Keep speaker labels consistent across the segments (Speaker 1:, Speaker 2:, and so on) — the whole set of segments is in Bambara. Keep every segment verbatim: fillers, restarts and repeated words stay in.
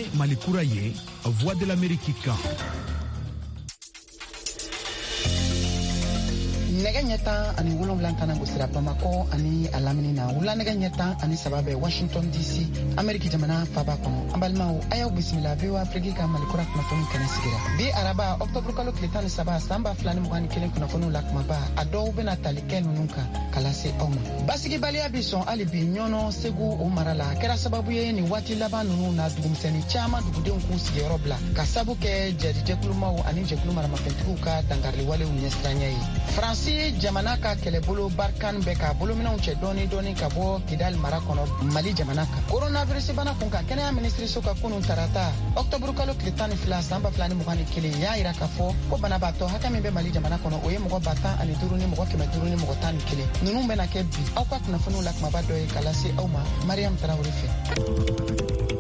Speaker 1: ye Malikura ye, Voix de l'Amérique kan.
Speaker 2: nɛgɛ ɲɛtan ani wolonwula kana gosira Bamako ani a lamini na wula nɛgɛ ɲɛtan ani saba bɛ Washington D C Ameriki jamana faba kɔnɔ. An balimaw a y'aw bisimila V O A Afrique ka Malikura kunnafoni kɛnɛ sigira bi araba octobre kalo tile tan ni saba san ba fila ni mugan ni kelen kunnafoniw la kumaba a dɔw bena tali kɛ ninnu kan ka lase aw ma. Basigibaliya bi sɔn hali bi ɲɔnɔ Segu o mara la a kɛra sababu ye ni waati laban ninnu na dugumisɛnnin caman dugudenw k'u sigiyɔrɔ bila ka sabu kɛ jɛrijɛkulumaw ani jɛkulu maramafɛntigiw ka dangariliwalew ɲɛsiranya ye. Faransi jamana ka kɛlɛbolo Barkan bɛ ka bolominɛw cɛ dɔɔni dɔɔni ka bɔ Kidal mara kɔnɔ Mali jamana kan. Coronavirus bana kun kan kɛnɛya minisiriso ka kunun tarata octobre kalo tile tan ni fila san ba fila ni mugan ni kelen y'a yira k'a fɔ ko banabaatɔ hakɛ min bɛ Mali jamana kɔnɔ o ye mɔgɔ ba tan ani duuru ni mɔgɔ kɛmɛ duuru ni mɔgɔ tan ni kelen. Ninnu bɛna kɛ bi aw ka kunnafoniw la kumaba dɔ ye ka lase aw ma Mariam Tarawele fɛ.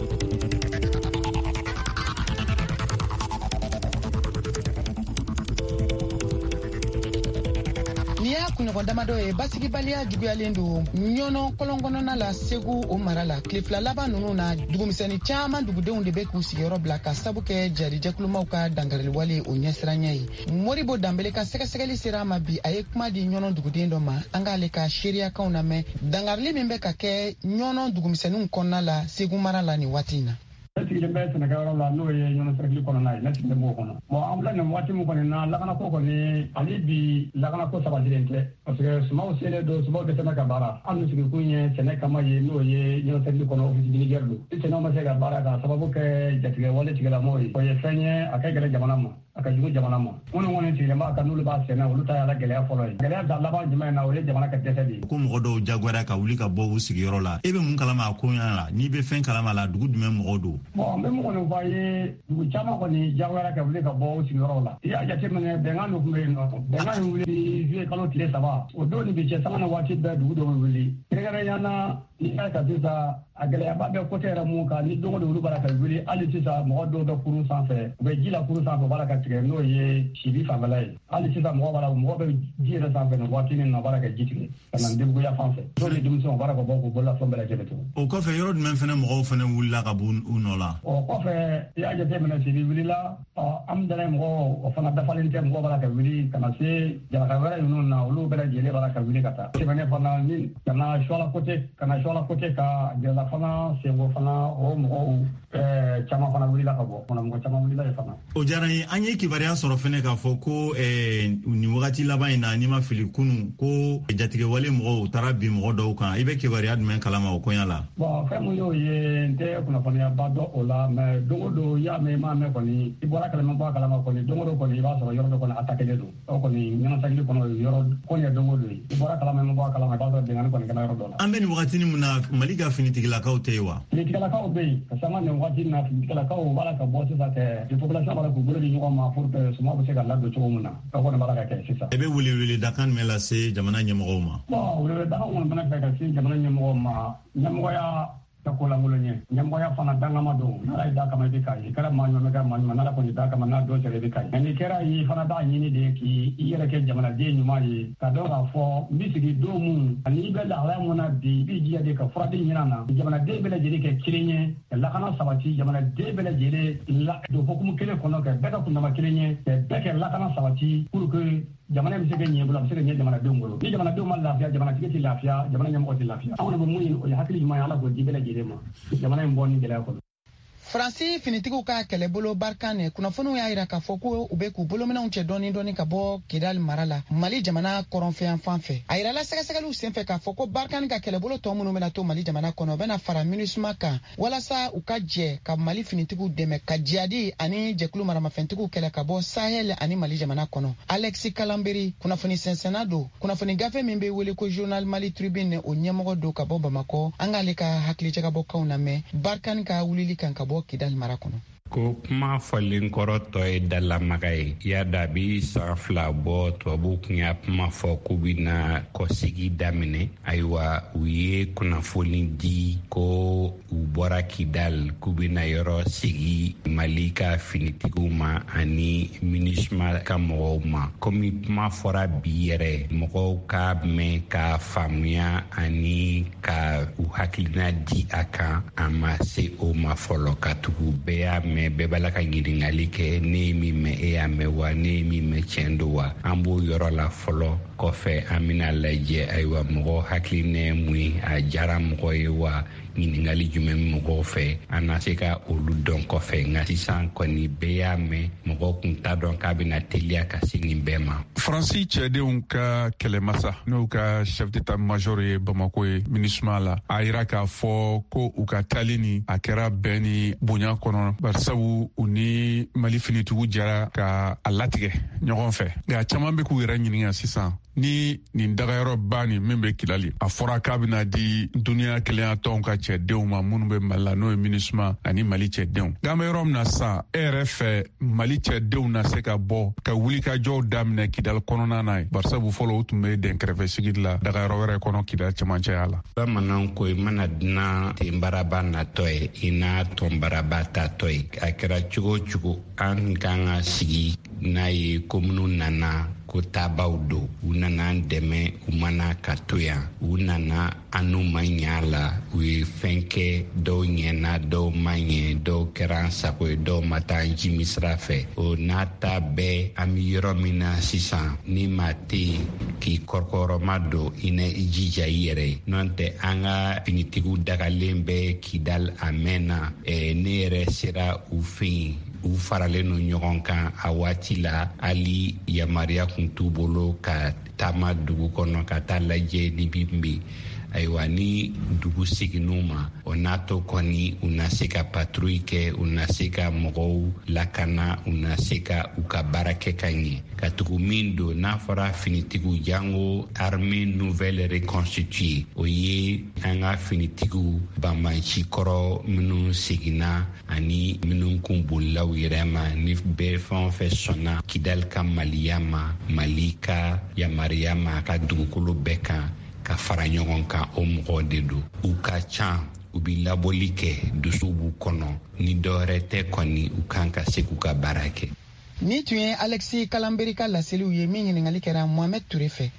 Speaker 2: Kunɲɔgɔn damadɔ ye basigibaliya juguyalen don ɲɔnɔ kɔlɔnkɔnɔna la Segu o mara la tile fila laban ninnu na dugumisɛnnin caman dugudenw de bɛ k'u sigiyɔrɔ bila ka sabu kɛ jarijɛkulumaw ka dangariliwale o ɲɛsiranya ye. Moribo Danbele ka sɛgɛsɛgɛli sera a ma bi a ye kuma di ɲɔnɔ duguden dɔ ma an k'ale ka seereyakanw lamɛn dangarili min bɛ ka kɛ ɲɔnɔ dugumisɛnninw kɔnɔna la Segu mara la nin waati in na.
Speaker 3: Ne sigilen bɛ sɛnɛkɛyɔrɔ la n'o ye ɲɔnɔ sɛrɛkili kɔnɔna ye ne sigilen b'o kɔnɔ. Bon an filɛ nin waati min kɔni na lakanako kɔni ale bi lakanako sabatilen tɛ parce que sumaw selen don sumaw tɛ tɛmɛ ka baara an dun sigikun ye sɛnɛ kama ye n'o ye ɲɔnɔ sɛrɛkili kɔnɔ office dignitaire don ni sɛnɛw ma se ka baara ka sababu kɛ jatigɛ wale tigɛlamɔgɔw ye o ye fɛn ye a ka gɛlɛn jamana ma a ka jugu jamana ma minnu kɔni sigilen b'a kan n'olu b'a sɛnɛ olu ta y'a la gɛlɛya fɔlɔ ye gɛlɛya da laban jumɛn na o ye jamana ka dɛsɛ de ye.
Speaker 4: Ko mɔgɔ dɔw jagoyara ka wuli ka bɔ u sigiyɔrɔ la e bɛ mun kalama a ko ɲɛna la n'i bɛ fɛn kalama la dugu jumɛn mɔgɔw don.
Speaker 3: Bon n bɛ mun kɔni fɔ a ye dugu caman kɔni jagoyara ka wuli ka bɔ u sigiyɔrɔ la i y'a jateminɛ bɛnkan dɔ tun bɛ yen nɔ bɛnkan in wuli juillet kalo tile saba o don ni bi cɛ sanga na waati bɛɛ dugu dɔ bɛ wuli kɛrɛnkɛrɛnnenya ni y'a ka sisan a gɛlɛyaba bɛ côté yɛrɛ mun kan ni don o don olu b'a la ka wuli hali sisan mɔgɔ dɔw bɛ kurun sanfɛ u bɛ ji la kurun sanfɛ u b'a la ka tigɛ n'o ye sibi fanfɛla ye hali sisan mɔgɔ b'a la mɔgɔ bɛ ji yɛrɛ sanfɛ nin waati min na u b'a la ka ji tigɛ ka na Ndebuguya fan fɛ n'o ye denmisɛnw u b'a la ka bɔ k'u bolola fɛn bɛɛ lajɛlen to.
Speaker 4: O kɔfɛ yɔrɔ jumɛn fɛnɛ mɔgɔw fɛnɛ wulila ka bɔ u nɔ la.
Speaker 3: O kɔfɛ i y'a jateminɛ sibi wulila ɔ an dala mɔgɔ o fana dafalen tɛ mɔgɔ b'a la ka wuli ka na se jalaka wɛrɛ ninnu na olu bɛɛ lajɛlen b'a la ka wuli ka taa. Tɛmɛnen fana ni ka na Suwala côté ka na Suwala côté ka Jɛla fana Senko fana o mɔgɔw ɛɛ caman fana wulila ka bɔ fana mɔgɔ caman wulila ye fana.
Speaker 4: O diyara n ye an ye kibaruya sɔrɔ fɛnɛ k'a fɔ ko ɛɛ nin wagati laban in na n'i ma fili kunun ko jatigɛwale mɔgɔw taara bin mɔgɔ dɔw kan i bɛ kibaruya jumɛn kalama o koɲa la.
Speaker 3: Bon fɛn mun y'o ye n tɛ kunnafoniyaba dɔn o la mais don o don i y'a mɛn i m'a mɛn kɔni i bɔra kalama bɔ a kalama kɔni don o don kɔni i b'a sɔrɔ yɔrɔ dɔ kɔni attaqué don o kɔni ɲɛnasakili kɔnɔ yɔrɔ ko ɲɛ don o don i bɔra kalama i ma bɔ a kalama i b'a sɔrɔ bɛnkanni kɔni kɛla yɔrɔ dɔ la. An
Speaker 4: bɛ nin wagati min na Mali ka finitigilakaw tɛ yen wa.
Speaker 3: Finitigilakaw bɛ yen ka sanga nin wagati na finitigilakaw b'a la ka bɔ sisan kɛ ni population b'a la k'u bolo di ɲɔgɔn ma pour que sumaw bɛ se ka ladon cogo min na o kɔni b'a la ka kɛ sisan.
Speaker 4: I bɛ wele wele dakan jumɛn lase jamana ɲɛmɔgɔw ma.
Speaker 3: Bon wele wele dakan kɔni fana fɛ ka se jamana ɲɛmɔgɔw ma ɲɛmɔgɔya ka ko lankolon ye ɲɛmɔgɔya fana dangama don n'ala ye da kama i bɛ k'a ye i kɛra maa ɲɔgɔn kɛ maa ɲuman n'ala kɔni da kama n'a dɔ sera i bɛ k'a ye nka n'i kɛra ye fana b'a ɲini de k'i i yɛrɛ kɛ jamanaden ɲuman ye ka dɔn k'a fɔ n bɛ sigi don mun ani i bɛ lahalaya mun na bi i b'i jija de ka furaden ɲinin na jamanaden bɛɛ lajɛlen kɛ kelen ye ka lakana sabati jamanaden bɛɛ lajɛlen la don hukumu kelen kɔnɔ ka bɛɛ ka kundama kelen ye ka bɛɛ kɛ lakana sabati pour que jamana bɛ se ka ɲɛ bolo a bɛ se ka ɲɛ jamanadenw bolo ni jamanadenw ma lafiya jamanatigi tɛ lafiya jamana ɲɛmɔgɔ tɛ lafiya anw kɔni bɛ mun ye o ye hakili ɲuman ye ala k'o di bɛɛ lajɛlen ma jamana in bɔ ni gɛlɛya kɔnɔ.
Speaker 2: Faransi finitigiw ka kɛlɛbolo Barkan kunnafoniw y'a yira k'a fɔ ko u bɛ k'u bolominɛw cɛ dɔɔni dɔɔni ka bɔ Kidal mara la Mali jamana kɔrɔnfɛyan fan fɛ a yirala sɛgɛsɛgɛliw senfɛ k'a fɔ ko Barkan ka kɛlɛbolo tɔ minnu bɛna to Mali jamana kɔnɔ u bɛna fara MINUSMA kan walasa u ka jɛ ka Mali finitigiw dɛmɛ ka jihadi ani jɛkulu maramafɛntigiw kɛlɛ ka bɔ Sahel ani Mali jamana kɔnɔ. Alexis Kalamberi kunnafoni sɛnsɛnna don kunnafoni gafe min bɛ wele ko Journal Mali Tribune o ɲɛmɔgɔ don ka bɔ Bamako an k'ale ka hakilijagabɔkanw lamɛn Barkan ka wulili kan ka bɔ Kidal mara kɔnɔ.
Speaker 5: ko kuma fɔlen kɔrɔ tɔ ye dalamaga ye y'a dabi san fila bɔ tubabu kun y'a kuma fɔ k'u bɛna kɔsegi daminɛ ayiwa u ye kunnafoni di ko u bɔra kidal k'u bɛna yɔrɔ sigi mali ka finitigiw ma ani minisma ka mɔgɔw ma komi kuma fɔra bi yɛrɛ mɔgɔw ka mɛn ka faamuya ani ka u hakilina di a kan a ma se o ma fɔlɔ ka tugu bɛɛ y'a mɛn bɛɛ b'a la ka ɲiningali kɛ ne ye min mɛn e y'a mɛn wa ne ye min mɛn tiɲɛ don wa an b'o yɔrɔ la fɔlɔ kɔfɛ an bɛna lajɛ ayiwa mɔgɔ hakilina ye mun ye a diyara mɔgɔ ye wa ɲiningali jumɛn mɔgɔw fɛ an na se ka olu dɔn kɔfɛ nka sisan kɔni bɛɛ y'a mɛn mɔgɔw kun t'a dɔn k'a bɛna teliya ka se nin bɛɛ ma.
Speaker 6: faransi cɛdenw ka kɛlɛmasa n'u ka chef d'état major ye bamako ye minisma la a yira k'a fɔ ko u ka taali ni a kɛra bɛn ni bonya kɔnɔ barisabu u ni mali finitigiw jara ka a latigɛ ɲɔgɔn fɛ nka caman bɛ k'u yɛrɛ ɲininka sisan ni nin dagayɔrɔ ba nin min bɛ kilali a fɔra k'a bɛna di duniya kelenya tɔnw ka cɛdenw ma minnu bɛ mali la n'o ye minisma ani mali cɛdenw nka an bɛ yɔrɔ min na sisan e yɛrɛ fɛ mali cɛdenw na se ka bɔ ka wulikajɔw daminɛ kidali kɔnɔna na ye barisabu fɔlɔ u tun bɛ dɛnkɛrɛfɛ sigi la dagayɔrɔ wɛrɛ kɔnɔ kidali cɛmancɛya la.
Speaker 5: bamananw ko i mana dunan tenbaraba natɔ ye i n'a tɔnbaraba tatɔ ye a kɛra cogo o cogo an kan ka sigi n'a ye ko minnu nana ko taabaw don u nana an dɛmɛ u mana ka to yan u nana an n'u ma ɲɛ la u ye fɛn kɛ dɔw ɲɛna dɔw ma ɲɛ dɔw kɛra an sago ye dɔw ma taa an jimi sira fɛ o n'a ta bɛɛ an bɛ yɔrɔ min na sisan ni maa tɛ yen k'i kɔrɔkɔrɔma don i na i jija i yɛrɛ ye n'o tɛ an ka finitigiw dagalen bɛ kidali a mɛnna ne yɛrɛ sera u fɛ yen u faralen no ɲɔgɔn kan a waati la hali yamaruya kun t'u bolo ka taama dugu kɔnɔ ka taa lajɛ ni bi kun bɛ ayiwa ni dugu seginn'u ma o n'a to kɔni u na se ka patrouille kɛ u na se ka mɔgɔw lakana u na se ka u ka baara kɛ ka ɲɛ ka tugu min don n'a fɔra finitigiw jango armée nouvelle reconstituée o ye an ka finitigiw banbanci kɔrɔ minnu seginna ani minnu kun bolilaw yɛrɛ ma ni bɛɛ fɛn o fɛn sɔnna kidali ka maliya ma mali ka yamaruya ma a ka dugukolo bɛɛ kan ka fara ɲɔgɔn kan o mɔgɔw de don u ka ca u bɛ labɔli kɛ dusu b'u kɔnɔ ni dɔwɛrɛ tɛ kɔni u kan ka se k'u ka baara kɛ.
Speaker 2: ni tun ye Alexis Kalanberi ka laseliw ye min ɲininkali kɛra Mohamed Ture fɛ.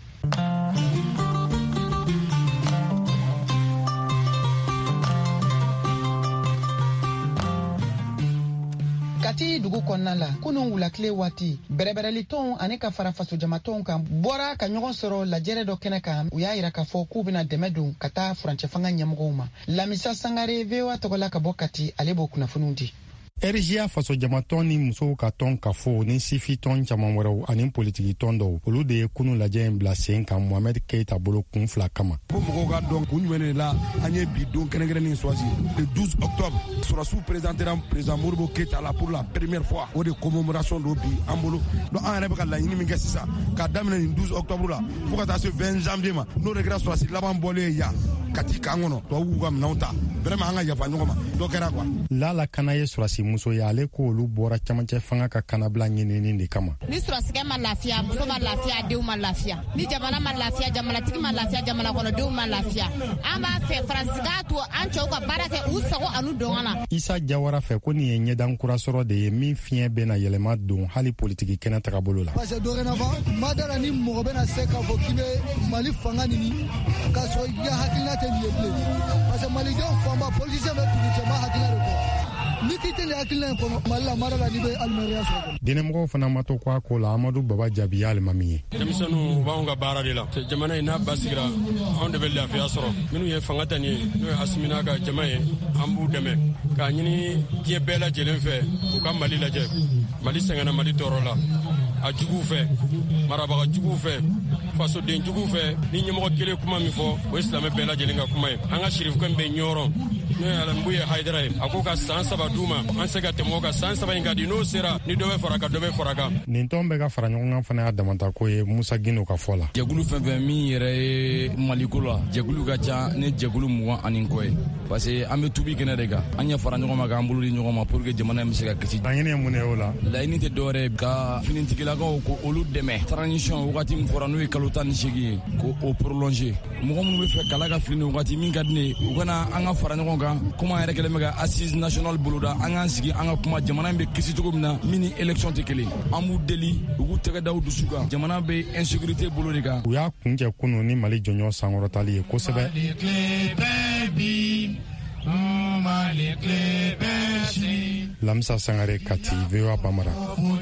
Speaker 2: kati dugu kɔnɔna la kunun wulakile waati bɛrɛbɛrɛli tɔnw ani ka fara faso jamatɔnw kan bɔra ka ɲɔgɔn sɔrɔ lajɛrɛ dɔ kɛnɛ kan u y'a yira k'a fɔ k'u bɛna dɛmɛ don ka taa furancɛ fanga ɲɛmɔgɔw ma. Lamisa Sangare V O A tɔgɔla ka bɔ Kati ale b'o kunnafoniw di.
Speaker 7: R G A faso jamatɔn ni musow ka tɔn ka fɔ ni sifi tɔn caman wɛrɛw ani politiki tɔn dɔw olu de ye kunu lajɛ in bila sen kan Mohamed Keita bolo kun fila kama.
Speaker 8: Ko mɔgɔw ka dɔn kun jumɛn de la an ye bi don kɛrɛnkɛrɛnnen choisi le douze octobre Sɔrɔsiw présentera président Modibo Keita la pour la première fois o de commémoration do bi an bolo donc an yɛrɛ bɛ ka laɲini min kɛ sisan k'a daminɛ nin douze octobre la fo ka taa se vingt janvier ma n'o de kɛra Sɔrɔsi laban bɔlen ye yan Kati kan kɔnɔ tubabuw ka minɛnw ta vraiment an ka yafa ɲɔgɔn ma dɔ kɛra quoi.
Speaker 7: Lala Kana ye Sɔrɔsi muso ye ale ko olu bɔra camancɛ fanga ka kanabila ɲinini de kama.
Speaker 9: Ni sɔrɔsikɛ ma lafiya muso ma lafiya denw ma lafiya ni jamana ma lafiya jamanatigi ma lafiya jamana kɔnɔdenw ma lafiya an b'a fɛ Faransi k'a to an cɛw ka baara kɛ u sago anu dɔngɔ na. Isa
Speaker 7: Jawara fɛ ko nin ye ɲɛdan kura sɔrɔ de ye min fiɲɛ bɛna yɛlɛma don hali politiki kɛnɛ tagabolo la.
Speaker 10: Parce que dorénavant ma dala ni mɔgɔ bɛna se k'a fɔ k'i bɛ Mali fanga ɲini k'a sɔrɔ i ka hakilina tɛ nin ye bilen parce que malidenw fanba politicien bɛ tugu cɛma hakilina de kɔ. Ni kiti ni hakilina in kɔnɔ Mali la mara la ni bɛ alimɛriya sɔrɔ.
Speaker 7: Diinɛmɔgɔw fana ma to k'a ko la Amadu Baba Jaabi ye alimami ye.
Speaker 11: Denmisɛnninw b'anw ka baara de la jamana in n'a basigira anw de bɛ lafiya sɔrɔ minnu ye fanga ta nin ye n'o ye Asimina ka jama ye an b'u dɛmɛ k'a ɲini diɲɛ bɛɛ lajɛlen fɛ u ka Mali lajɛ Mali sɛgɛnna Mali tɔɔrɔ la a juguw fɛ marabaga juguw fɛ fasoden juguw fɛ ni ɲɛmɔgɔ kelen kuma min fɔ o ye silamɛ bɛɛ lajɛlen ka kuma ye an ka sirifukɛ bɛ ɲɔrɔ ne alambuye haidara a ko ka san saba duma an se ka tɛmɛ o ka san saba in ka di n'o sera ni dɔ bɛ fara ka dɔ bɛ fara kan.
Speaker 7: nin tɔn bɛ ka fara ɲɔgɔn kan fana y'a damata ko ye Musa Gino ka fɔ la.
Speaker 12: jɛkulu fɛn fɛn min yɛrɛ ye Maliko la jɛkulu ka ca ni jɛkulu mugan ani kɔ ye parce que an bɛ tubi kɛnɛ de kan an ɲɛ fara ɲɔgɔn ma k'an bolo di ɲɔgɔn ma pour que jamana in bɛ se ka kisi.
Speaker 7: laɲini ye mun ye o la.
Speaker 12: laɲini tɛ dɔwɛrɛ ka finitigilakaw ko olu dɛmɛ transition wagati min fɔra n'o ye kalo tan ni seegin ye ko o prolonger mɔgɔ minnu bɛ fɛ kala ka fili wagati min ka di ne ye u kana an ka fara ɲɔgɔn kan kuma yɛrɛ kɛlen bɛ ka assise national boloda an k'an sigi an ka kuma jamana in bɛ kisi cogo min na min ni élection tɛ kelen an b'u deli u k'u tɛgɛ da u dusu kan jamana bɛ insécurité bolo de kan.
Speaker 7: u y'a kuncɛ kunun ni Mali jɔnjɔn sankɔrɔtali ye kosɛbɛ. Lamisa Sangare Kati, V O A Bamara.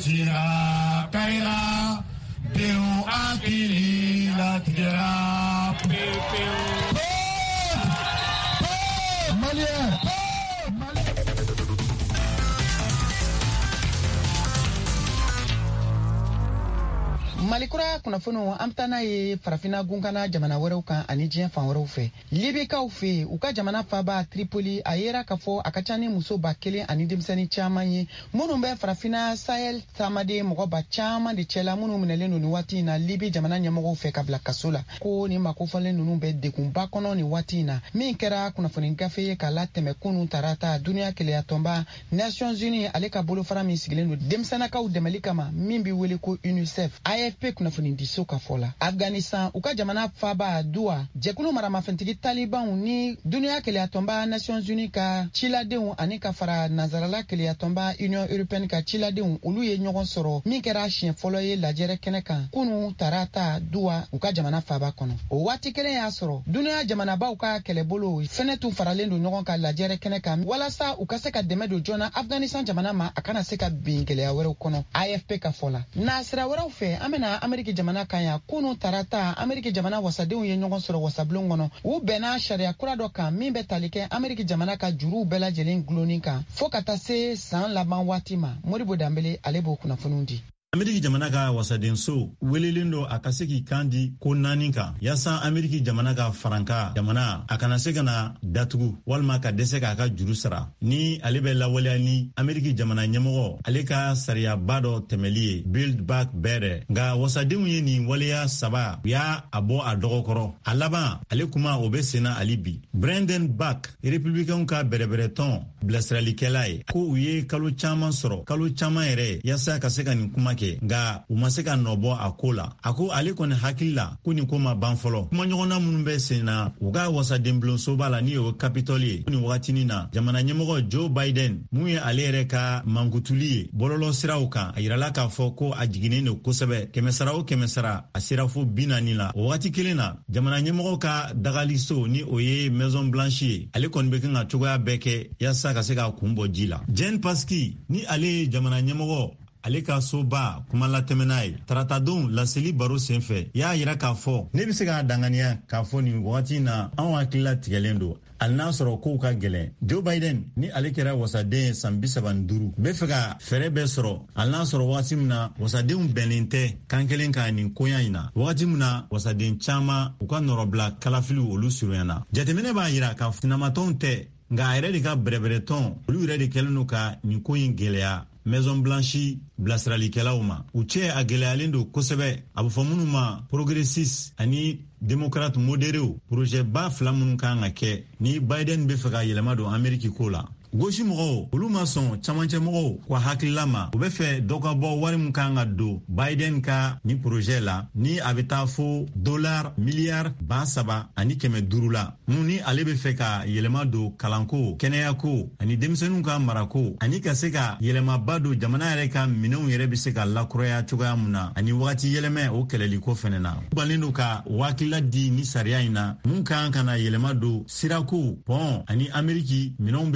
Speaker 2: Malikura kunnafoniw an bɛ n'a ye farafina gunkana jamana wɛrɛw kan ani diɲɛ fan wɛrɛw fɛ. Libikaw fɛ u ka jamana faaba Tripoli a yera k'a fɔ a ka ca ni muso ba kelen ani denmisɛnnin caman ye minnu bɛ farafina Sahel taamaden mɔgɔba caman de cɛla minnu minɛlen don nin waati in na Libi jamana ɲɛmɔgɔw fɛ ka bila kaso la ko ni makofɔlen ninnu bɛ degunba kɔnɔ nin waati in na min kɛra kunnafoni gafe ye k'a latɛmɛ kunun tarata duniya kelenya tɔnba Nations Unies ale ka bolofara min sigilen don denmisɛnnakaw dɛmɛli kama min bɛ wele ko UNICEF A F P kunnafoni di so ka fɔ la. Afghanistan u ka jamana faaba Doua jɛkulu maramafɛntigi Talibanw ni duniya kelenya tɔnba Nations Unies ka ciladenw ani ka fara nazarala kelenya tɔnba Union Européenne ka ciladenw olu ye ɲɔgɔn sɔrɔ min kɛra siɲɛ fɔlɔ ye lajɛrɛ kɛnɛ kan kunu tarata Doua u ka jamana faaba kɔnɔ. O waati kelen y'a sɔrɔ duniya jamanabaw ka kɛlɛbolo fɛnɛ tun faralen don ɲɔgɔn kan lajɛrɛ kɛnɛ kan walasa u ka se ka dɛmɛ don joona Afghanistan jamana ma a kana se ka bin gɛlɛya wɛrɛw kɔnɔ. A F P ka fɔ la. Nasira wɛrɛw fɛ an bɛna Ameriki jamana kan ya kunu tarata Ameriki jamana wasadenw ye ɲɔgɔn sɔrɔ wasabulon kɔnɔ u bɛnna sariya kura dɔ kan min bɛ tali kɛ Ameriki jamana ka juruw bɛɛ lajɛlen gulonni kan fo ka taa se san laban waati ma. Moribo Dambele ale b'o kunnafoniw di.
Speaker 4: Ameriki jamana ka wasadenso welelen do a ka se k'i kan di ko naani kan yaasa Ameriki jamana ka faranka jamana a kana se ka na datugu walima ka dɛsɛ k'a ka juru sara ni ale bɛ lawaleya ni Ameriki jamana ɲɛmɔgɔ ale ka sariyaba dɔ tɛmɛli ye Build Back Better nka wasadenw ye nin waleya saba u y'a a bɔ a dɔgɔ kɔrɔ a laban ale kuma o bɛ senna ali bi. Brendan Buck républicainw ka bɛrɛbɛrɛ tɔn bilasiralikɛla ye ko u ye kalo caman sɔrɔ kalo caman yɛrɛ yaasa ka se ka nin kuma nga u ma se ka nɔbɔ a ko la a ko ale kɔni hakili la ko nin ko ma ban fɔlɔ kuma ɲɔgɔnna minnu bɛ sen na u ka wasadenbulonsoba la ni o Capitol ye ni wagatinin na jamana ɲɛmɔgɔ Joe Biden mun ye ale yɛrɛ ka mankutuli ye bɔlɔlɔ siraw kan a yirala k'a fɔ ko a jiginnen do kosɛbɛ kɛmɛsara o kɛmɛsara a sera fo bi naani la o wagati kelen na jamana ɲɛmɔgɔ ka dagaliso ni o ye Maison Blanche ye ale kɔni bɛ kan ka cogoya bɛɛ kɛ yaasa ka se ka kun bɔ ji la. Jen Psaki ni ale ye jamana ɲɛmɔgɔ ale ka soba kuma latɛmɛna ye taratadenw laseli baro senfɛ y'a yira k'a fɔ ne bɛ se k'a danganiya k'a fɔ nin wagati na anw hakilila tigɛlen don hali n'a sɔrɔ kow ka gɛlɛn. Joe Biden ni ale kɛra wasaden ye san bi saba ni duuru bɛ fɛ ka fɛɛrɛ bɛɛ sɔrɔ hali n'a sɔrɔ wagati min na wasadenw bɛnnen tɛ kan kelen ka nin koya in na wagati min na wasaden caman u ka nɔrɔbila kalafiliw olu surunyana. Jateminɛ b'a yira ka sinamatɔnw tɛ nka a yɛrɛ de ka bɛrɛbɛrɛ tɔn olu yɛrɛ de kɛlen don ka nin ko in gɛlɛya Maison Blanche bilasiralikɛlaw ma u cɛ a gɛlɛyalen don kosɛbɛ a bɛ fɔ minnu ma progressiste ani démocrate modérés projet ba fila minnu kan ka kɛ ni Biden bɛ fɛ ka yɛlɛma don Ameriki ko la. Gosi mɔgɔw olu ma sɔn camancɛ mɔgɔw ko hakilila ma u bɛ fɛ dɔ ka bɔ wari min kan ka don Biden ka ni projet la ni a bɛ taa fo dollar miliyari ba saba ani kɛmɛ duuru la mun ni ale bɛ fɛ ka yɛlɛma don kalanko kɛnɛyako ani denmisɛnninw ka marako ani ka se ka yɛlɛmaba don jamana yɛrɛ ka minɛnw yɛrɛ bɛ se ka lakuraya cogoya mun na ani wagati yɛlɛmɛ o kɛlɛliko fɛnɛ na u balen don ka wakilila di ni sariya in na mun kan ka na yɛlɛma don sirako pɔn ani Ameriki minɛnw bɛ jigin yɔrɔ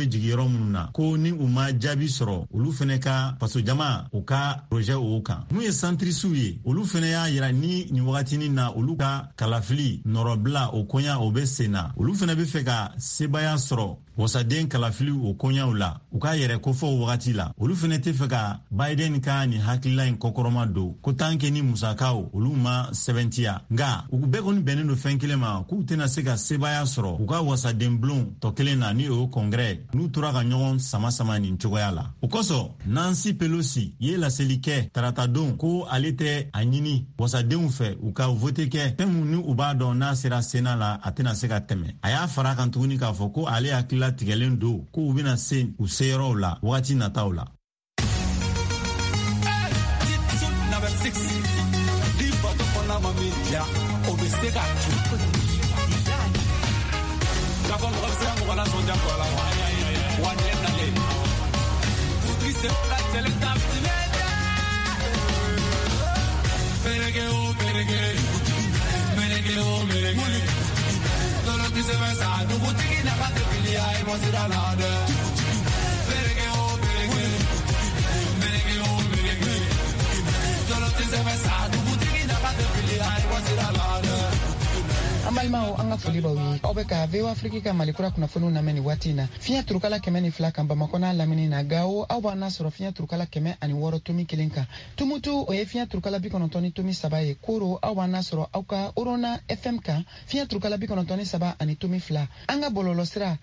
Speaker 4: yɔrɔ minnu na ko ni u ma jaabi sɔrɔ olu fɛnɛ ka faso jama u ka projet o kan. Mun ye centrisiw ye olu fɛnɛ y'a yira ni nin wagatinin na olu ka kalafili nɔrɔbila o koɲa o bɛ sen na olu fɛnɛ bɛ fɛ ka sebaya sɔrɔ wasaden kalafili o koɲaw la u ka yɛrɛ kofɔ o wagati la. Olu fɛnɛ tɛ fɛ ka Biden ka nin hakilila in kɔkɔrɔma don ko tant que ni musakaw olu ma sɛbɛntiya nga u bɛɛ kɔni bɛnnen don fɛn kelen ma k'u tɛna se ka sebaya sɔrɔ u ka wasaden bulon tɔ kelen na ni o kɔngrɛ n'u tora ka ɲɔgɔn sama sama nin cogoya la. O kosɔn Nancy Pelosi ye laseli kɛ tarata don ko ale tɛ a ɲini wasadenw fɛ u ka vote kɛ fɛn mun ni u b'a dɔn n'a sera Sena la a tɛna se ka tɛmɛ. A y'a fara kan tuguni k'a fɔ ko ale hakilila tigɛlen don ko u bɛna se u seyɔrɔw la wagati nataw la.
Speaker 2: Ambalmao anga foli bawi obeka vewa Afrika ka malikura kuna fonu na meni watina finya turukala keme ni flaka Bamako na lamini na gao au bana soro finya turukala keme ani woro tumi kilinka tumutu oye finya turukala bikono toni tumi sabaye koro au bana soro auka orona F M ka finya turukala bikono toni saba ani tumi fla anga bololo sira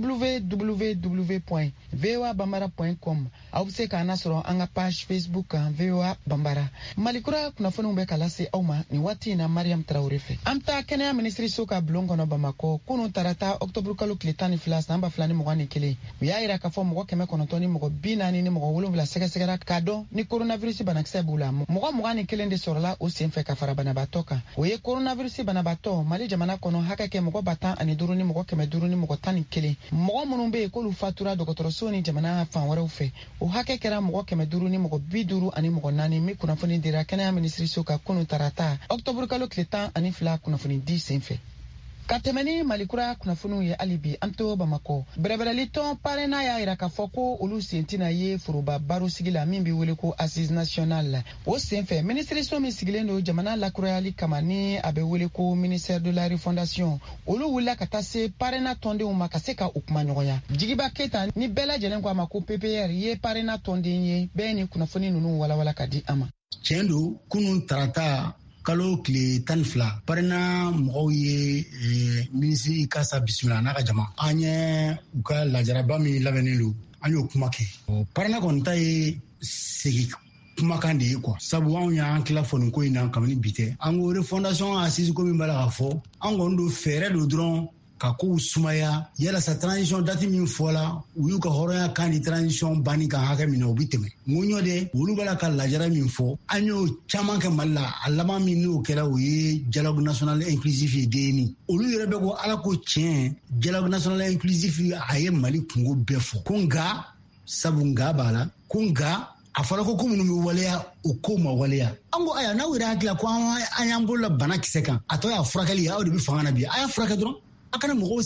Speaker 2: w w w point v o a bambara point com au se ka nasoro anga page Facebook ka V O A Bambara malikura kuna fonu mbeka lase auma ni watina Mariam Traoré fe amta kenya ministri soka blongo no Bamako kunu tarata October kalo kletani flas namba flani mogani kele ya ira ka fo mogo keme konontoni mogo binani ni mogo wolo vla sega sega kado ni coronavirus banakse bula mogo mogani kele nde sorla o senfe ka farabana batoka oye coronavirus banabato mali jamana kono haka ke mogo batan ani duru ni mogo keme duru ni mogo tani kele mogo munumbe ko lu fatura dokotoro soni jamana fan wara ufe o haka kera mogo keme duru ni mogo biduru ani mogo nani mi kuna foni dira kenya ministri soka kunu tarata October kalo kletan ani fla kuna foni di senfe katemeni malikura kuna funu ye alibi anto Bamako berebereli ton parena ya iraka foko olu sentina ye furuba baro sigila mimbi wele ko assise nationale o senfe ministre somi sigilendo jamana la kurali kamani abe wele ko ministère de la refondation olu wula katase parena tonde o makaseka ukuma nyoya jigiba keta ni bela jelen kwa mako P P R ye parena tonde ye beni kuna funi nunu wala wala kadi ama
Speaker 13: chendo kunun tarata kalo kile tan fila parena mɔgɔw ye minisiri kasa bisimila n'a ka jama an ye u ka lajaraba min labɛnnen don an y'o kuma kɛ parena kɔni ta ye segi kumakan de ye kuwa sabu anw y'an tila fɔ nin ko in na kabini bi tɛ an ko refondation assise ko min b'a la ka fɔ an kɔni don fɛɛrɛ don dɔrɔn ka kow sumaya yalasa transition date min fɔla u y'u ka hɔrɔnya kan di transition banni kan hakɛ min na u bi tɛmɛ n ko ɲɔ de olu b'a la ka lajara min fɔ an y'o caman kɛ Mali la a laban min n'o kɛra o ye dialogue national inclusif ye deni olu yɛrɛ bɛ ko ala ko tiɲɛ dialogue national inclusif a ye Mali kungo bɛɛ fɔ ko nka sabu nka b'a la ko nka a fɔra ko ko minnu bɛ waleya o ko ma waleya an ko aya n'aw yɛrɛ hakili la ko an y'an bolola bana kisɛ kan a tɔ y'a furakɛli ye aw de bɛ fanga na bi a y'a furakɛ dɔrɔn a kana mɔgɔw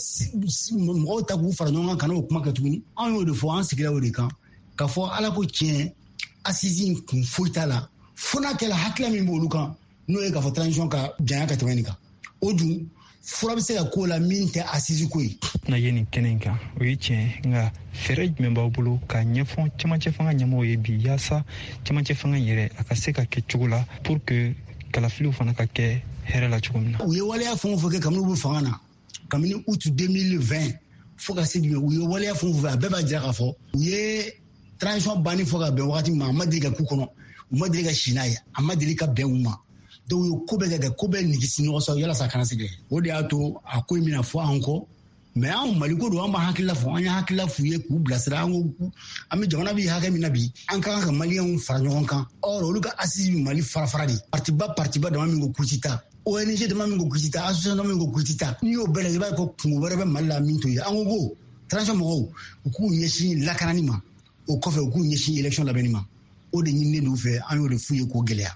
Speaker 13: mɔgɔw ta k'u fara ɲɔgɔn kan kana o kuma kɛ tuguni an y'o de fɔ an sigira o de kan ka fɔ ala ko tiɲɛ assise kun foyi t'a la fo n'a kɛla hakilila min b'olu kan n'o ye k'a fɔ transition ka janya ka tɛmɛ nin kan o dun fura bɛ se ka k'o la min tɛ assise ko ye.
Speaker 14: na ye nin kɛnɛ in kan o ye tiɲɛ nka fɛɛrɛ jumɛn b'aw bolo ka ɲɛfɔ cɛmancɛ fanga ɲɛmɔgɔw ye bi yaasa cɛmancɛ fanga yɛrɛ a ka se ka kɛ cogo la pour que kalafiliw fana ka kɛ hɛrɛ la cogo min na.
Speaker 13: u ye waleya fɛn o fɛn kɛ kabini u bɛ fanga na kabini août deux mille vingt fo ka se bi u ye waleya fɛn o fɛn a bɛɛ b'a jira k'a fɔ u ye transition banni fɔ ka bɛn wagati min ma a ma deli ka k'u kɔnɔ u ma deli ka si n'a ye a ma deli ka bɛn u ma donc u ye ko bɛɛ kɛ ka ko bɛɛ nigisi ɲɔgɔn sɔrɔ yalasa a kana se kɛ o de y'a to a ko in bɛna fɔ an kɔ mɛ anw maliko don an b'a hakilila fɔ an ye hakilila f'u ye k'u bilasira an ko an bɛ jamana bi hakɛ min na bi an ka kan ka maliyɛnw fara ɲɔgɔn kan or olu ka assise bi Mali fara fara de partiba partiba dama min ko kucita O N G dama min ko kucita association dama min ko kucita n'i y'o bɛɛ lajɛ i b'a ye ko kungo wɛrɛ bɛ Mali la min to ye an ko ko transition mɔgɔw u k'u ɲɛsin lakanani ma o kɔfɛ u k'u ɲɛsin élection labɛnni ma o de ɲininen d'u fɛ an y'o de f'u ye k'o gɛlɛya.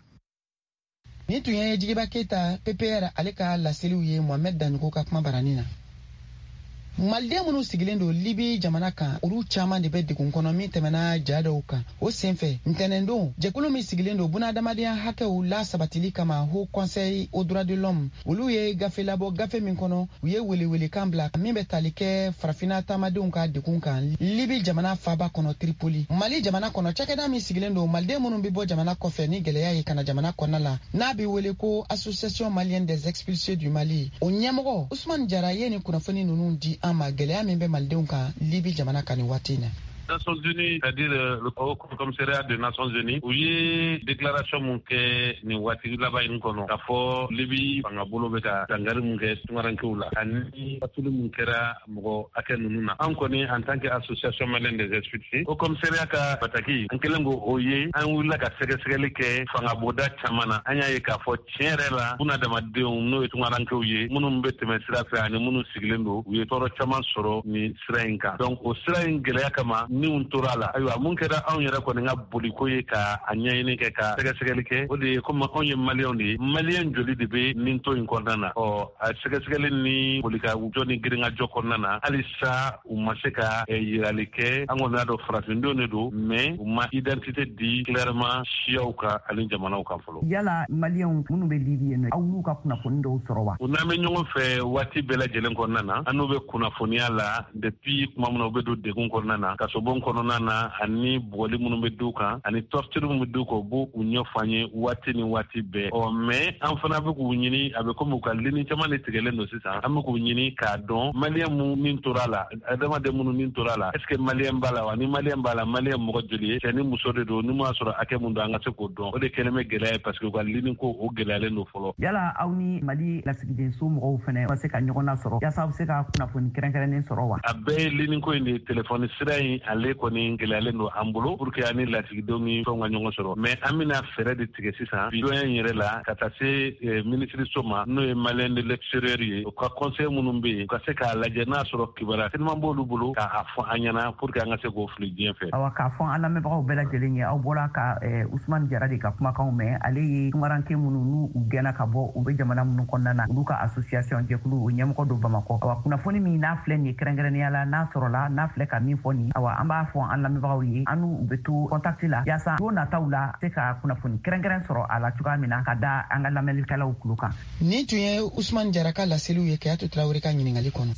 Speaker 2: Ni tun ye Jigiba Keyita P P R ale ka laseliw ye Mohamed Danuko ka kuma barani na. maliden minnu sigilen don Libi jamana kan olu caman de bɛ degun kɔnɔ min tɛmɛna ja dɔw kan o senfɛ ntɛnɛn don jɛkulu min sigilen don bunadamadenya hakɛw la sabatili kama Haut Conseil aux droits de l'homme olu ye gafe labɔ gafe min kɔnɔ u ye welewele kan bila min bɛ tali kɛ farafina taamadenw ka degun kan Libi jamana faaba kɔnɔ Tripoli Mali jamana kɔnɔ cakɛda min sigilen don maliden minnu bɛ bɔ jamana kɔfɛ ni gɛlɛya ye kana jamana kɔnɔna la n'a bɛ wele ko Association malienne des expulsés du Mali o ɲɛmɔgɔ Ousmane Diarra ye ni kunnafoni ninnu di an ma gɛlɛya min bɛ malidenw kan Libi jamana kan ni waati in na.
Speaker 15: Nations Unies, c'est-à-dire le Haut Commissariat des Nations Unies, où il y a déclaration munke ni wati là-bas in kono. Kafo Libi panga bolo beka tangari munke tumarankeula. Ani patulu munkera mugo akenununa. On connaît en tant qu'association malienne des expulsés. Au commissariat ka bataki, ankelengo oye, an wula ka sege segele ke fanga boda chamana. Anya ye kafo tienrela buna damadeu no tumarankeuje. Munu mbete mesira fe ani munu siglendo. Uye toro chaman soro ni sirainka. Donc au siraingele kama ni untora la ayiwa mun kɛra anw yɛrɛ kɔni ka boli ko ye ka a ɲɛɲini kɛ ka sɛgɛsɛgɛli kɛ o de ye komi anw ye maliyɛnw de ye maliyɛn joli de bɛ nin to in kɔnɔna na ɔ a sɛgɛsɛgɛli ni bolikajɔ ni girinkajɔ kɔnɔna na hali sa u ma se ka yirali kɛ an kɔni y'a dɔn farafindenw de don mais u ma identité di clairement siyaw kan ani jamanaw kan fɔlɔ.
Speaker 16: yala maliyɛnw minnu bɛ Libi yen nɔ aw y'u ka kunnafoni dɔw sɔrɔ wa.
Speaker 15: u n'an bɛ ɲɔgɔn fɛ waati bɛɛ lajɛlen kɔnɔna na an n'u bɛ kunnafoniya la depuis kuma min na u bɛ don degun kɔnɔna na ka so bon kɔnɔna na ani bugɔli minnu bɛ du kan ani torture minnu bɛ du kan u b'o u ɲɛfɔ an ye waati ni waati bɛɛ ɔ mais an fana bɛ k'u ɲini a bɛ komi u ka lini caman de tigɛlen don sisan an bɛ k'u ɲini k'a dɔn maliyɛn minnu min tora la adamaden minnu min tora la est ce que maliyɛn b'a la wa ni maliyɛn b'a la maliyɛn mɔgɔ joli ye cɛ ni muso de don ni m'a sɔrɔ hakɛ min don an ka se k'o dɔn o de kɛlen bɛ gɛlɛya ye parce que u ka lini ko o gɛlɛyalen don fɔlɔ.
Speaker 16: yala aw ni Mali lasigiden so mɔgɔw fana ka se ka ɲɔgɔn nasɔrɔ yaasa aw bɛ se ka kunnafoni kɛrɛnkɛrɛnnen sɔrɔ wa.
Speaker 15: a bɛɛ ye lini ko in de telefɔni sira in ale kɔni gɛlɛyalen don an bolo pour que ani lasigidenw ni fɛnw ka ɲɔgɔn sɔrɔ mais an bɛna fɛɛrɛ de tigɛ sisan bidoyen yɛrɛ la ka taa se minisiriso ma n'o ye maliyɛn de l'extérieur ye u ka conseil minnu bɛ yen u ka se k'a lajɛ n'a sɔrɔ kibaruya teliman b'olu bolo k'a fɔ an ɲɛna pour que an ka se k'o fili diɲɛ fɛ.
Speaker 16: awa k'a fɔ an lamɛnbagaw bɛɛ lajɛlen ye aw bɔra ka Ousmane Diarra de ka kumakanw mɛn ale ye tungaranke minnu n'u u gɛnna ka bɔ u bɛ jamana minnu kɔnɔna na olu ka association jɛkulu o ɲɛmɔgɔ don Bamakɔ awa kunnafoni min n'a filɛ nin ye kɛrɛnkɛrɛnnenya la n'a sɔrɔla n'a filɛ ka min fɔ nin awa an b'a fɔ an lamɛnbagaw ye an n'u bɛ to contact la yaasa don nataw la se ka kunnafoni kɛrɛnkɛrɛn sɔrɔ a la cogoya min na ka da an ka lamɛnnikɛlaw tulo kan.
Speaker 2: Nin tun ye Ousmane Diarra ka laseliw ye Kayatu Traoré ka ɲininkali kɔnɔ.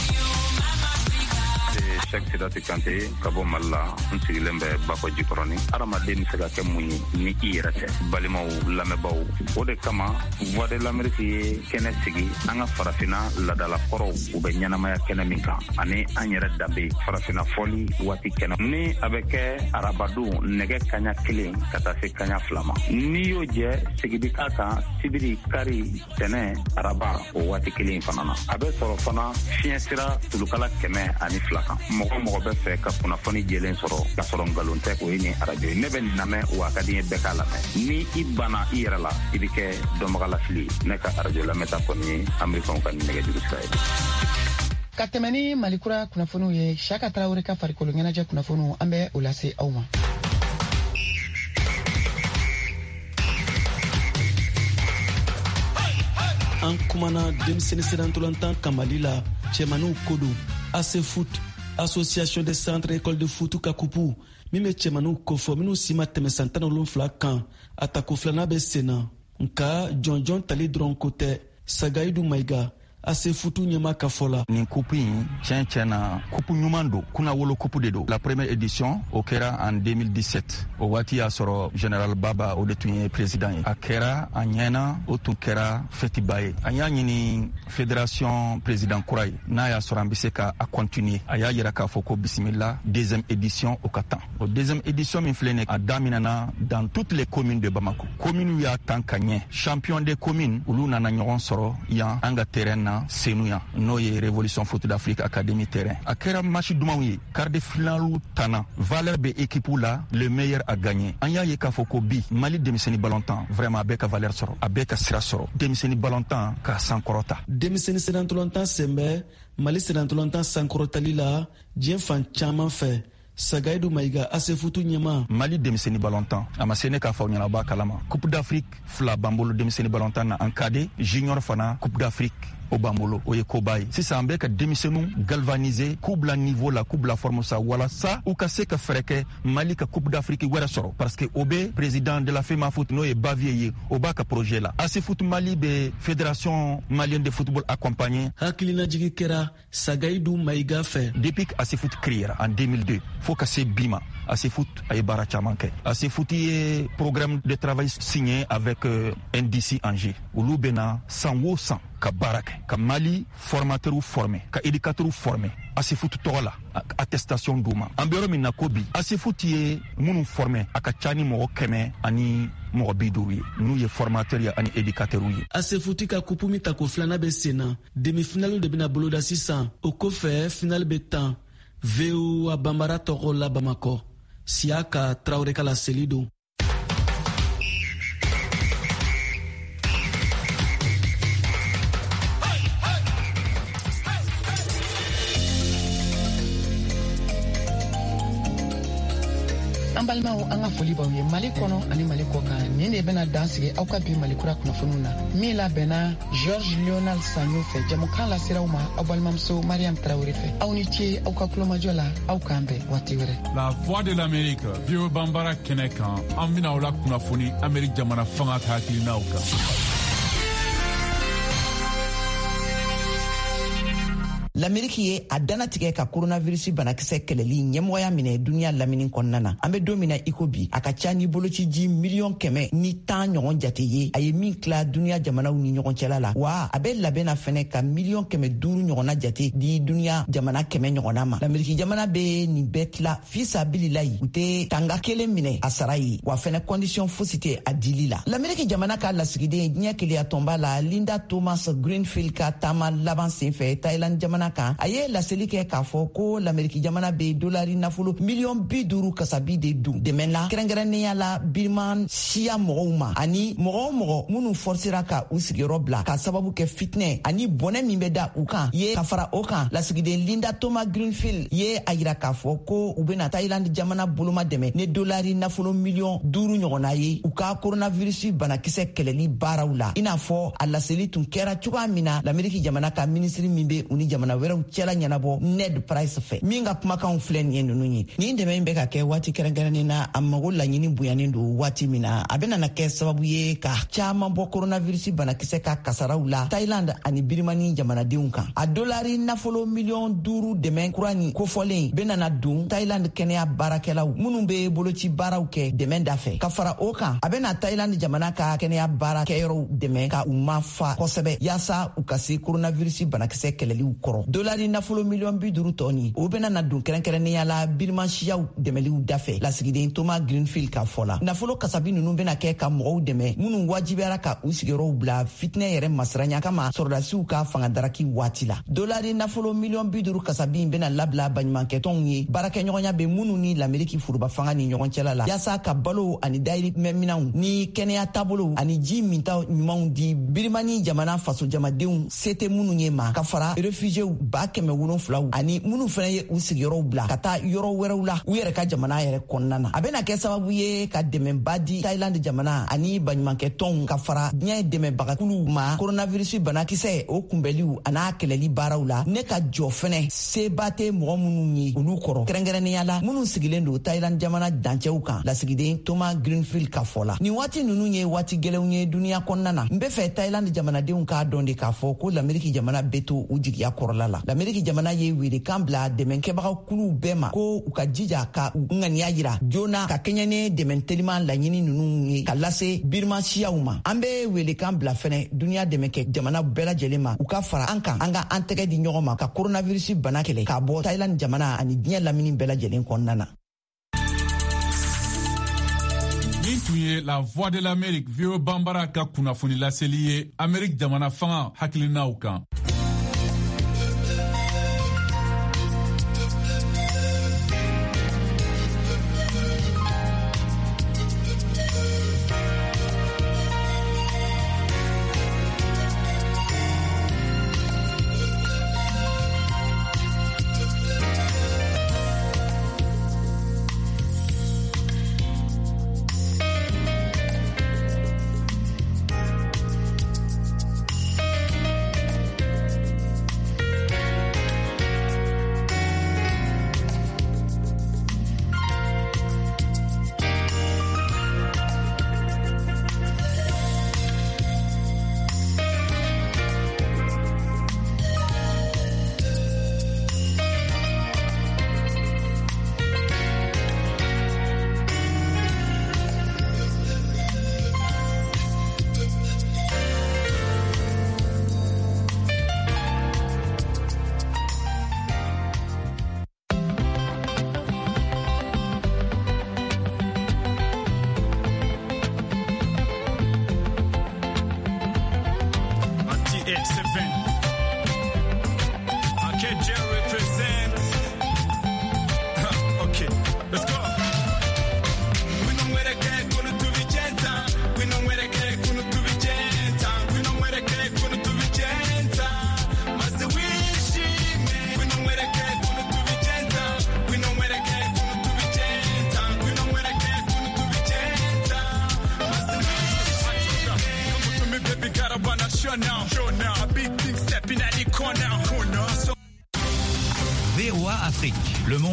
Speaker 17: Cheikh Sidati Kante ka bɔ Mali la n sigilen bɛ Bakɔ Jikɔrɔni adamaden bɛ se ka kɛ mun ye ni i yɛrɛ tɛ balimaw lamɛnbaw o de kama Voix de l'Amérique ye kɛnɛ sigi an ka farafina ladalakɔrɔw u bɛ ɲɛnamaya kɛnɛ min kan ani an yɛrɛ danbe farafina fɔli waati kɛnɛ ni a bɛ kɛ arabadon nɛgɛ kaɲa kelen ka taa se kaɲa fila ma n'i y'o jɛ sigidi k'a kan sibiri kari tɛnɛ araba o waati kelen fana na a bɛ sɔrɔ fana fiɲɛ sira tulukala kɛmɛ ani fila kan mɔgɔ mɔgɔ bɛ fɛ ka kunnafoni jɛlen sɔrɔ ka sɔrɔ nkalon tɛ o ye nin arajo ye ne bɛ nin lamɛn wa a ka di n ye bɛɛ k'a lamɛn ni i banna i yɛrɛ la i bɛ kɛ dɔnbagalafili ne ka arajo lamɛnta kɔni ye amerikɛnw ka nɛgɛjuru sira ye.
Speaker 2: ka tɛmɛ ni malikura kunnafoniw ye Saka Traoré ka farikolo ɲɛnajɛ kunnafoniw an bɛ o lase aw ma.
Speaker 18: an kumana denmisɛnnin serantolantan kan Mali la cɛmaninw ko don A C Foot Association des centres écoles de foot ka kupu min bɛ cɛmaninw kofɔ minnu si ma tɛmɛ san tan ni wolonwula kan a tako filanan bɛ sen na nka jɔnjɔn tali dɔrɔn ko tɛ Sagayidu Mayiga A C Foot ɲɛma ka fɔ la.
Speaker 19: Nin kupu in tiɲɛ tiɲɛ na kupu ɲuman don kunna wolo kupu de don. La première édition o kɛra en deux mille dix-sept o waati y'a sɔrɔ Général Baba o de tun ye président ye. A kɛra a ɲɛna o tun kɛra fɛtiba ye. An y'a ɲini fédération président kura ye n'a y'a sɔrɔ an bɛ se ka a continuer a y'a yira k'a fɔ ko bisimila deuxième édition o ka tan. O deuxième édition min filɛ nin a daminɛna dans toutes les communes de Bamako. Communes y'a tan ka ɲɛ champion des communes olu nana ɲɔgɔn sɔrɔ yan an ka terrain na Senuya n'o ye Révolution Foot d'Afrique Académie terrain a kɛra match dumanw ye quart de finale tana valeur bɛ équipe la le meilleur a gagné an y'a ye k'a fɔ ko bi Mali denmisɛnnin ballontan vraiment a bɛ ka valeur sɔrɔ a bɛ ka sira sɔrɔ denmisɛnnin ballontan ka sankɔrɔta
Speaker 18: denmisɛnnin serantolantan sen bɛ Mali serantolantan sankɔrɔtali la diɲɛ fan caman fɛ Sagayidu Mayiga A C Foot ɲɛma
Speaker 19: Mali denmisɛnnin ballontan a ma se ne k'a fɔ aw ɲɛna a b'a kalama Coupe d'Afrique fila b'an bolo denmisɛnnin ballontan na en cadet junior fana Coupe d'Afrique o b'an o ye koba ye sisan an bɛ ka denmisɛnninw galvaniser k'u bila niveau la k'u bila forme sa walasa u ka se ka fɛrɛ kɛ Mali ka Coupe d'Afrique wɛrɛ sɔrɔ parce que o bɛ président de la FEMA Foot n'o ye Bavier ye o b'a ka projet la ASEFOOT Mali bɛ Fédération Malienne de Football accompagné
Speaker 18: hakililajigi kɛra Sagaidu Maïga fɛ
Speaker 19: depuis que ASEFOOT créera en deux mille deux fo ka se bi ma ASEFOOT a ye baara caman kɛ ASEFOOT ye programme de travail signé avec euh, N D C Angers olu bɛna san o san ka baara kɛ ka Mali formateur formé ka éducateur formé ASEFOOT tɔgɔ la attestation d'u ma an bɛ yɔrɔ min na ko bi ASEFOOT ye minnu formé a ka ca ni mɔgɔ kɛmɛ ani mɔgɔ bi duuru ye n'u ye formateur ye ani éducateur ye
Speaker 18: ASEFOOT ka kupu min ta ko filanan bɛ sen na demi-finale de bɛna boloda sisan o kɔfɛ finale bɛ tan V O A Bambara tɔgɔ la Bamakɔ Siaka Traoré ka laseli don.
Speaker 2: an balimaw an ka foli b'aw ye Mali kɔnɔ ani Mali kɔ kan nin de bɛna dan sigi aw ka bi Mali kura kunnafoniw na min labɛnna Georges Léonard Sagnon fɛ jamukan laseraw ma aw balimamuso Mariam Traoré fɛ aw ni ce aw ka kulomajɔ la aw k'an bɛn waati wɛrɛ.
Speaker 6: La Voix de l'Amérique V O A Bambara kɛnɛ kan an bɛna aw la kunnafoni Amérique jamana fanga ka hakilinaw kan.
Speaker 16: L'Amérique ye a danatigɛ ka coronavirus banakisɛ kɛlɛli ɲɛmɔgɔya minɛ duniya lamini kɔnɔna na an bɛ don min na iko bi a ka ca ni bolociji miliyɔn kɛmɛ ni tan ɲɔgɔn jate ye a ye min tila duniya jamanaw ni ɲɔgɔn cɛla la wa a bɛ labɛnna fɛnɛ ka miliyɔn kɛmɛ duuru ɲɔgɔnna jate di duniya jamana kɛmɛ ɲɔgɔnna ma l'Amérique jamana bɛ nin bɛɛ tila fisabililayi u tɛ tanga kelen minɛ a sara ye wa fɛnɛ condition fosi tɛ a dili la l'Amérique jamana ka lasigiden diɲɛ keleya tɔnba la Linda Thomas Greenfield ka taama laban senfɛ Thailand jamana kan a ye laseli kɛ k'a fɔ ko l'Amérique jamana bɛ dolari nafolo miliyɔn bi duuru kasabi de dun dɛmɛ la kɛrɛnkɛrɛnnenya la Birman siya mɔgɔw ma ani mɔgɔ o mɔgɔ minnu forcera ka u sigiyɔrɔ bila ka sababu kɛ fitinɛ ani bɔnɛ min bɛ da u kan ye ka fara o kan lasigiden Linda Thomas Greenfield ye a yira k'a fɔ ko u bɛna Thailand jamana boloma dɛmɛ ni dolari nafolo miliyɔn duuru ɲɔgɔnna ye u ka coronavirus banakisɛ kɛlɛli baaraw la i n'a fɔ a laseli tun kɛra cogoya min na l'Amérique jamana ka minisiri min bɛ u ni jamana wɛrɛw cɛla ɲɛnabɔ Ned Price fɛ min ka kumakanw filɛ nin ye ninnu ye nin dɛmɛ in bɛ ka kɛ waati kɛrɛnkɛrɛnnen na a mago laɲini bonyanen don waati min na a bɛna kɛ sababu ye ka caman bɔ coronavirus banakisɛ ka kasaraw la Thailand ani Birimani jamanadenw kan a dolari nafolo miliyɔn duuru dɛmɛ kura ni kofɔlen bɛna don Thailand kɛnɛya baarakɛlaw minnu bɛ boloci baaraw kɛ dɛmɛ da fɛ ka fara o kan a bɛna Thailand jamana ka kɛnɛya baarakɛyɔrɔw dɛmɛ ka u ma fa kosɛbɛ yaasa u ka se coronavirus banakisɛ kɛlɛliw kɔrɔ dolari nafolo miliyɔn bi duuru tɔni o bɛna na don kɛrɛnkɛrɛnnenya la Birimansiyaw dɛmɛliw dafɛ lasigiden Thomas Greenfield ka fɔ la nafolo kasabi ninnu bɛna kɛ ka mɔgɔw dɛmɛ minnu wajibiyara ka u sigiyɔrɔw bila fitinɛ yɛrɛ masiranya kama sɔrɔdasiw ka fangadaraki waati la dolari nafolo miliyɔn bi duuru kasabi bɛna labila baɲumankɛtɔnw ye baarakɛɲɔgɔnya bɛ minnu ni l'Amérique furuba fanga ni ɲɔgɔn cɛla la yaasa ka balo ani dayirimɛminɛnw ni kɛnɛya taabolo ani ji minta ɲumanw di Birimani jamana faso jamadenw se tɛ minnu ye ma ka fara refugiéw ba kɛmɛ wolonfilaw ani minnu fɛnɛ ye u sigiyɔrɔw bila ka taa yɔrɔ wɛrɛw la u yɛrɛ ka jamana yɛrɛ kɔnɔna na a bɛna kɛ sababu ye ka dɛmɛba di Thailand jamana ani baɲumankɛtɔnw ka fara diɲɛ dɛmɛbagakuluw ma coronavirus banakisɛ o kunbɛliw a n'a kɛlɛli baaraw la ne ka jɔ fɛnɛ seba tɛ mɔgɔ minnu ye olu kɔrɔ kɛrɛnkɛrɛnnenya la minnu sigilen don Thailand jamana dancɛw kan lasigiden Thomas Greenfield ka fɔ la nin waati ninnu ye waati gɛlɛnw ye duniya kɔnɔna na n bɛ fɛ Thailand jamanadenw k'a dɔn de k'a fɔ ko l'Amérique jamana bɛ to u jigiya kɔrɔla la l'Amérique jamana ye weelekan bila dɛmɛkɛbagaw kuluw bɛɛ ma ko u ka jija ka u ŋaniya yira joona ka kɛɲɛ ni dɛmɛ teliman laɲini ninnu ye ka lase Birimansiyaw ma an bɛ weelekan bila fɛnɛ duniya dɛmɛkɛ jamana bɛɛ lajɛlen ma u ka fara an kan an ka an tɛgɛ di ɲɔgɔn ma ka coronavirus bana kɛlɛ k'a bɔ Thailand jamana ani diɲɛ lamini bɛɛ lajɛlen kɔnɔna na.
Speaker 6: Nin tun ye La Voix de l'Amérique V O A Bambara ka kunnafoni laseli ye Amérique jamana fanga hakilinaw kan.